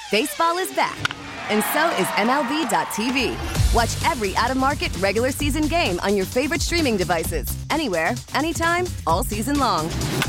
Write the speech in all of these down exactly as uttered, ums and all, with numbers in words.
Baseball is back, and so is M L B dot T V. Watch every out-of-market regular season game on your favorite streaming devices, anywhere, anytime, all season long.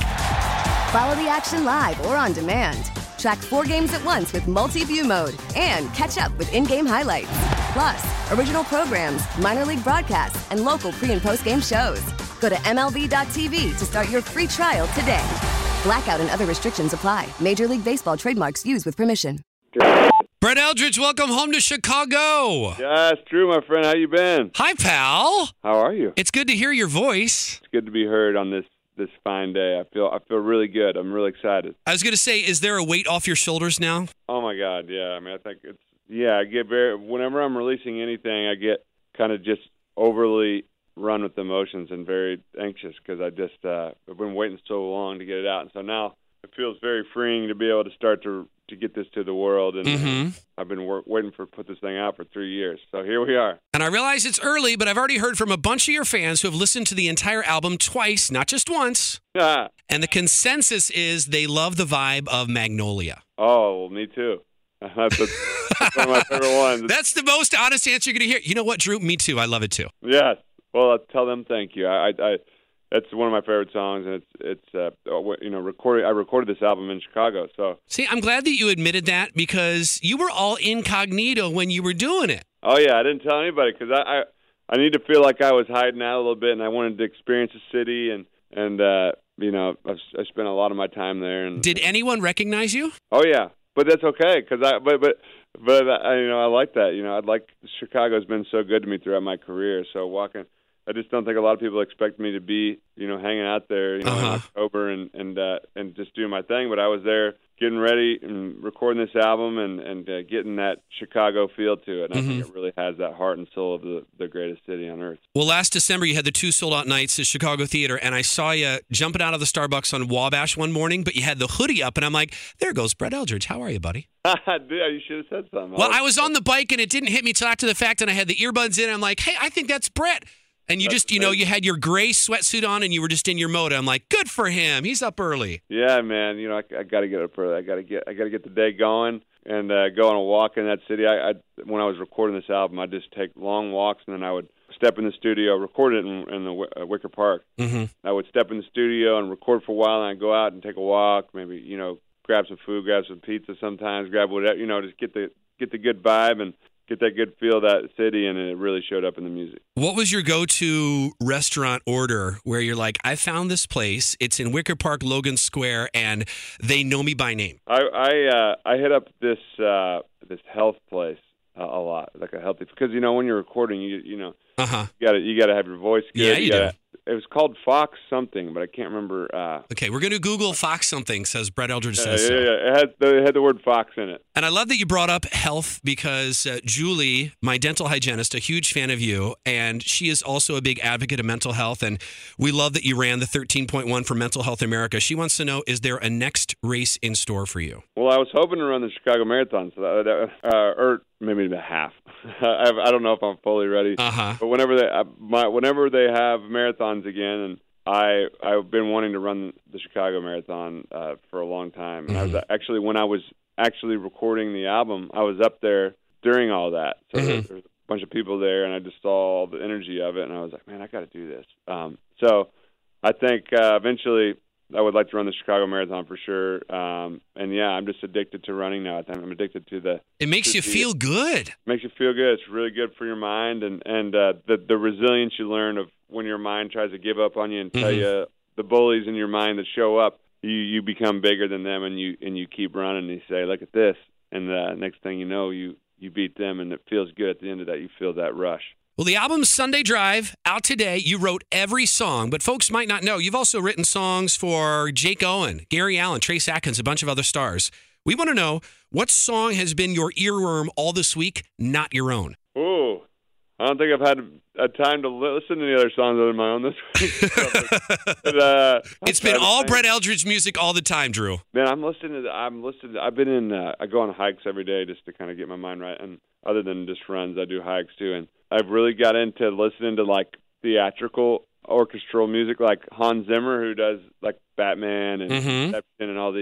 Follow the action live or on demand. Track four games at once with multi-view mode and catch up with in-game highlights. Plus, original programs, minor league broadcasts, and local pre- and post-game shows. Go to M L B dot T V to start your free trial today. Blackout and other restrictions apply. Major League Baseball trademarks used with permission. Brett Eldredge, welcome home to Chicago. Yes, Drew, my friend. How you been? Hi, pal. How are you? It's good to hear your voice. It's good to be heard on this this fine day. I feel I feel really good. I'm really excited. I was going to say, is there a weight off your shoulders now? Oh my God, yeah. I mean, I think it's yeah. I get very whenever I'm releasing anything, I get kind of just overly run with emotions and very anxious because I just uh, I've been waiting so long to get it out, and so now it feels very freeing to be able to start to to get this to the world. And mm-hmm. I've been wor- waiting for put this thing out for three years, so here we are. And I realize it's early, but I've already heard from a bunch of your fans who have listened to the entire album twice, not just once. Yeah. And the consensus is they love the vibe of Magnolia. Oh, well, me too. That's, a, that's one of my favorite ones. That's the most honest answer you're going to hear. You know what, Drew? Me too. I love it too. Yes. Well, I'll tell them thank you. I, I, I that's one of my favorite songs, and it's it's uh, you know recorded. I recorded this album in Chicago, so. See, I'm glad that you admitted that because you were all incognito when you were doing it. Oh yeah, I didn't tell anybody because I, I I need to feel like I was hiding out a little bit, and I wanted to experience the city, and and uh, you know I, I spent a lot of my time there. And did anyone recognize you? Oh yeah, but that's okay because I but but. But I, you know, I like that. You know, I'd like Chicago's been so good to me throughout my career. So walking, I just don't think a lot of people expect me to be, you know, hanging out there, you know, uh-huh. in October and and uh, and just doing my thing. But I was there, getting ready and recording this album and and uh, getting that Chicago feel to it. And mm-hmm. I think it really has that heart and soul of the the greatest city on earth. Well, last December you had the two sold out nights at Chicago Theater, and I saw you jumping out of the Starbucks on Wabash one morning, but you had the hoodie up, and I'm like, there goes Brett Eldredge. How are you, buddy? Dude, you should have said something. Well, I was on the bike, and it didn't hit me till after the fact, and I had the earbuds in, and I'm like, hey, I think that's Brett. And you that's just, you know, you had your gray sweatsuit on, and you were just in your mode. I'm like, good for him. He's up early. Yeah, man. You know, I, I got to get up early. I got to get, I got to get the day going and uh, go on a walk in that city. I, I, when I was recording this album, I'd just take long walks, and then I would step in the studio, record it in, in the uh, Wicker Park. Mm-hmm. I would step in the studio and record for a while, and I'd go out and take a walk, maybe, you know, grab some food, grab some pizza sometimes, grab whatever, you know, just get the get the good vibe and get that good feel of that city, and it really showed up in the music. What was your go-to restaurant order where you're like, I found this place, it's in Wicker Park, Logan Square, and they know me by name? I I, uh, I hit up this uh, this health place uh, a lot, like a healthy, because, you know, when you're recording, you you know, uh-huh. you got to you got to have your voice good. Yeah, you, you gotta, do. It was called Fox something, but I can't remember. Uh, okay, we're going to Google Fox something, says Brett Eldredge yeah, says yeah, so. Yeah, it had, the, it had the word Fox in it. And I love that you brought up health because uh, Julie, my dental hygienist, a huge fan of you, and she is also a big advocate of mental health, and we love that you ran the thirteen point one for Mental Health America. She wants to know, is there a next race in store for you? Well, I was hoping to run the Chicago Marathon, so that, that, uh, or maybe the half. I, I don't know if I'm fully ready. Uh-huh. But whenever they, uh, my, whenever they have marathons again, and I, I've been wanting to run the Chicago Marathon uh, for a long time. And mm-hmm. I was actually, when I was actually recording the album, I was up there during all that. So mm-hmm. there, there was a bunch of people there, and I just saw all the energy of it, and I was like, man, I got to do this. Um, so I think uh, eventually I would like to run the Chicago Marathon for sure. Um, and yeah, I'm just addicted to running now. I think I'm addicted to the. It makes you feel good. It makes you feel good. It's really good for your mind and and uh, the the resilience you learn of when your mind tries to give up on you and tell mm-hmm. you the bullies in your mind that show up. You you become bigger than them, and you and you keep running. And you say, look at this, and the next thing you know, you you beat them, and it feels good at the end of that. You feel that rush. Well, the album's Sunday Drive, out today. You wrote every song, but folks might not know. You've also written songs for Jake Owen, Gary Allan, Trace Atkins, a bunch of other stars. We want to know, what song has been your earworm all this week, not your own? Oh, I don't think I've had a time to listen to any other songs other than my own this week. but, uh, it's been all Brett Eldredge music all the time, Drew. Man, I'm listening to. I'm listening. To, I've been in. Uh, I go on hikes every day just to kind of get my mind right. And other than just runs, I do hikes too. And I've really got into listening to like theatrical orchestral music, like Hans Zimmer, who does like Batman and mm-hmm. Inception and all these.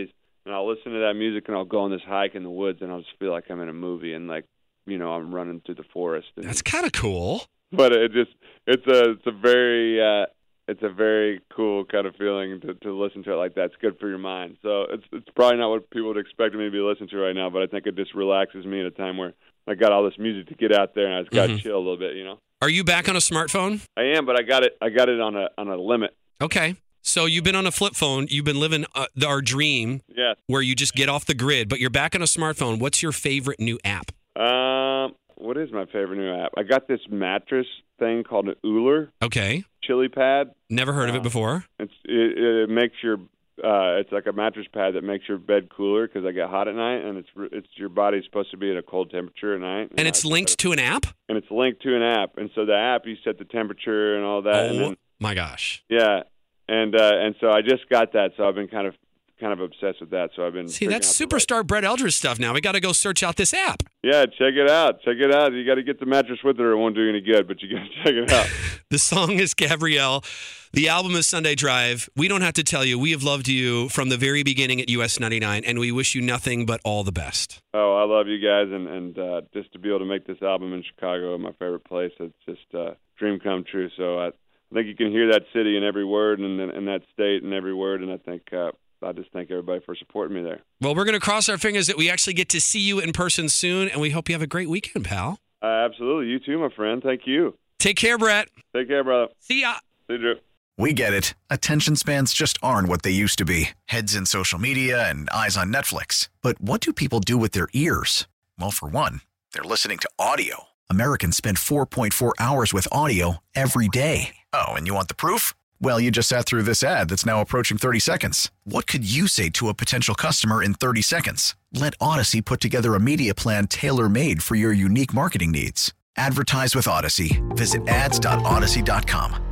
and I'll listen to that music, and I'll go on this hike in the woods, and I'll just feel like I'm in a movie, and like, you know, I'm running through the forest. And, That's kind of cool. But it just, it's a, it's a very, uh, it's a very cool kind of feeling to, to listen to it like that. It's good for your mind. So it's, it's probably not what people would expect me to be listening to right now, but I think it just relaxes me at a time where I got all this music to get out there, and I just got to mm-hmm. chill a little bit, you know. Are you back on a smartphone? I am, but I got it, I got it on a, on a limit. Okay. So you've been on a flip phone. You've been living uh, our dream yes. where you just get off the grid, but you're back on a smartphone. What's your favorite new app? Um, what is my favorite new app? I got this mattress thing called an Ooler. Okay. Chili pad. Never heard uh, of it before. It's it, it makes your uh, it's like a mattress pad that makes your bed cooler because I get hot at night, and it's it's your body's supposed to be at a cold temperature at night. And, and it's I, linked to an app. And it's linked to an app, and so the app you set the temperature and all that. Oh and then, my gosh. Yeah, and uh, and so I just got that, so I've been kind of. kind of obsessed with that, so I've been... See, that's superstar Brett Eldredge stuff now. We got to go search out this app. Yeah, check it out. Check it out. You got to get the mattress with it or it won't do any good, but you got to check it out. The song is Gabrielle. The album is Sunday Drive. We don't have to tell you, we have loved you from the very beginning at U S ninety-nine, and we wish you nothing but all the best. Oh, I love you guys, and, and uh, just to be able to make this album in Chicago, my favorite place, it's just a uh, dream come true. So I, I think you can hear that city in every word and in that state in every word, and I think... Uh, I just thank everybody for supporting me there. Well, we're going to cross our fingers that we actually get to see you in person soon, and we hope you have a great weekend, pal. Uh, absolutely. You too, my friend. Thank you. Take care, Brett. Take care, brother. See ya. See you, Drew. We get it. Attention spans just aren't what they used to be. Heads in social media and eyes on Netflix. But what do people do with their ears? Well, for one, they're listening to audio. Americans spend four point four hours with audio every day. Oh, and you want the proof? Well, you just sat through this ad that's now approaching thirty seconds. What could you say to a potential customer in thirty seconds? Let Odyssey put together a media plan tailor-made for your unique marketing needs. Advertise with Odyssey. Visit ads dot odyssey dot com.